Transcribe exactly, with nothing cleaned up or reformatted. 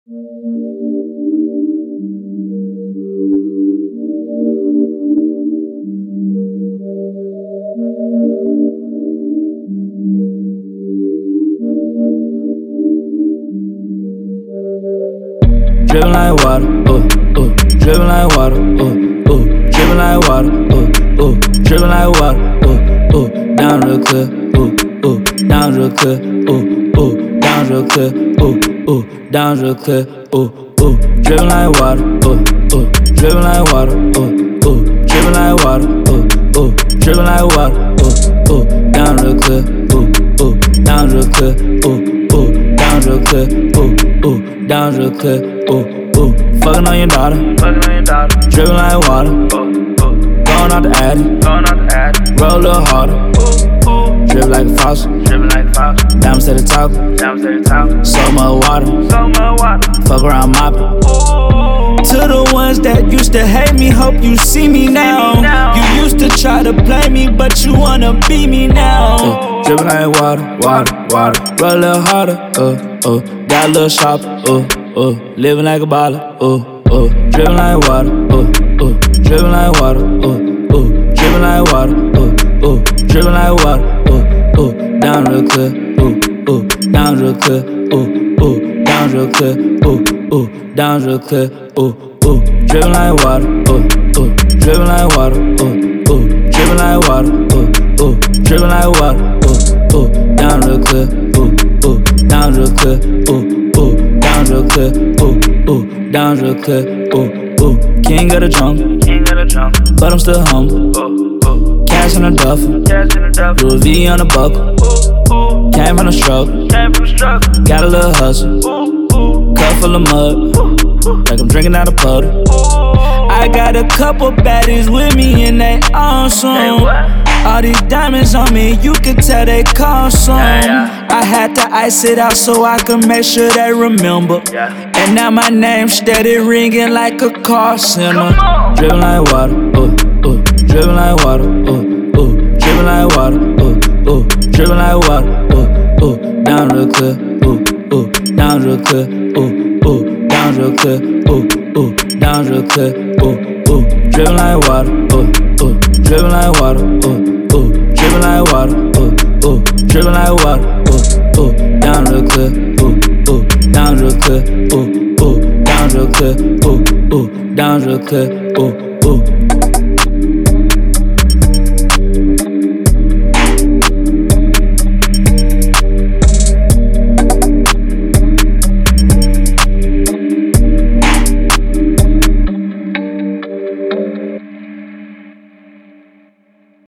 Drippin' like water, ooh, ooh, drippin' like water, ooh, ooh, drippin' like water, ooh, ooh, drippin' like water, ooh, ooh, down real quick, ooh, ooh, down real quick, ooh, ooh, down real quick, ooh, ooh, down real quick, ooh, ooh, drippin' like water, ooh, ooh, drippin' like water, ooh, ooh, drippin' like water, ooh, ooh, drippin' like water, ooh, ooh, down real quick, ooh, ooh, down real quick, ooh, ooh, down real quick, ooh, ooh, down real quick, ooh, ooh, fuckin' on your daughter, fuckin' on your daughter, drippin' like water, ooh, ooh, going out the attic, going out the attic, roll a little harder, ooh, ooh, drip like a faucet, drippin' like a faucet, diamonds to the top, diamonds to the top, so much water, so much water, fuck around mopping. To the ones that used to hate me, hope you see me now. You used to try to play me, but you wanna be me now. Uh, drippin' like water, water, water, roll a little harder, uh, uh, got a little sharper, uh, uh, living like a baller, uh, uh, drippin' like water, uh, uh, drippin' like water, uh, uh, drippin' like water, uh, uh, drippin' like water, uh, uh, down real quick, uh, uh, down real quick, uh, uh, down real quick, uh, uh, down real quick, uh, uh, drippin' like water, uh, uh, drippin' like water, uh, uh, drippin' like water, uh, uh, drippin' like water, uh, uh, down real quick, uh, uh, down real quick, uh, uh, down real quick, uh, uh, down real quick, uh, uh, king of the jungle, king of the jungle, but I'm still humble, uh, uh, cash in the duffel, cash in the duffel, Louis V on the buckle, uh, uh, came from the struggle, came from the struggle, got a little hustle, uh, uh, cup full of mud, uh, like I'm drinking out a puddle. I got a couple baddies with me and they awesome. All these diamonds on me, you can tell they cost some. I had to ice it out so I could make sure they remember. And now my name steady ringing like a car center. Drippin' like water, uh, uh, drippin' like water, uh, uh, drippin' like water, uh, uh, drippin' like water, uh, uh, down real quick, uh, uh, down real quick, uh, uh, down real quick, uh, uh, down real quick, uh, uh, drippin' like water, uh, uh, drippin' like water, uh, uh, drippin' like water, uh, uh, drippin' like water, uh, uh, down real quick, uh, uh, down real quick, uh, uh, down real quick, uh, uh, down real quick, uh.